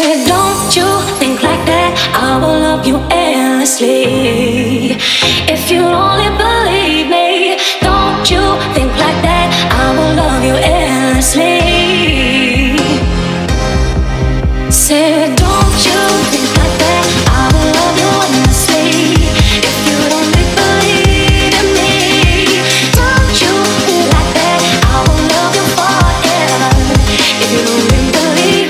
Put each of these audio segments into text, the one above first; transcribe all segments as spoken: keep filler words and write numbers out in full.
Said, don't you think like that? I will love you endlessly. If you only believe me, don't you think like that? I will love you endlessly. Said, don't you think like that? I will love you endlessly. If you only believe in me, don't you think like that? I will love you forever. If you only believe.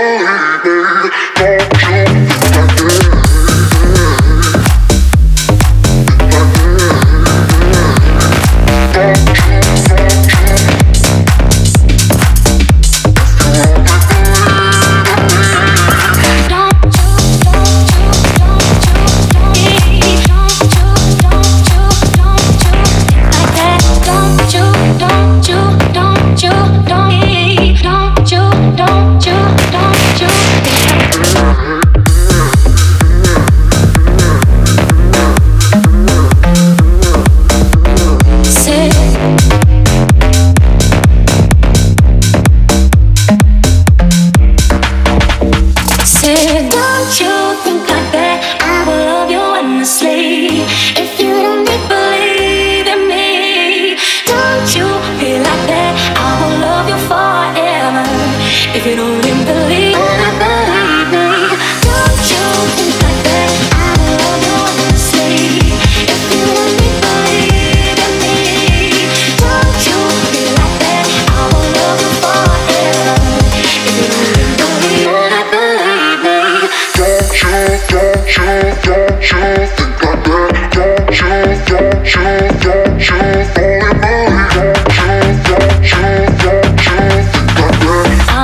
If you don't even believe, believe me, don't you think like that? I will love you endlessly. If you only believe in me, don't you feel like that? I will love you forever. If you don't even believe, believe me. Don't you, don't you, don't you think like that? Don't you, don't you, don't you fall in love? Don't you, don't you, don't you think like that?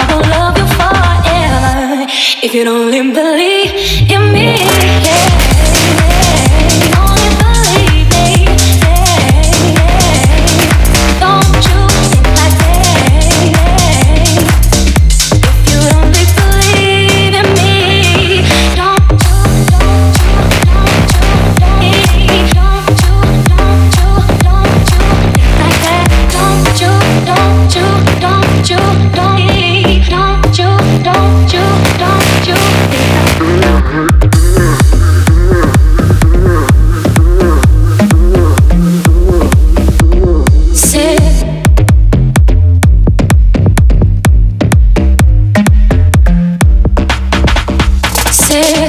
If you don't even believe in me, yeah, yeah. Only believe me, yeah, yeah. Don't you think like that, yeah. If you only believe in me, don't you, don't you, don't you, don't you, don't you, don't you think like that? Don't you, don't you, don't you, don't you, don't you, don't you, don't you. Say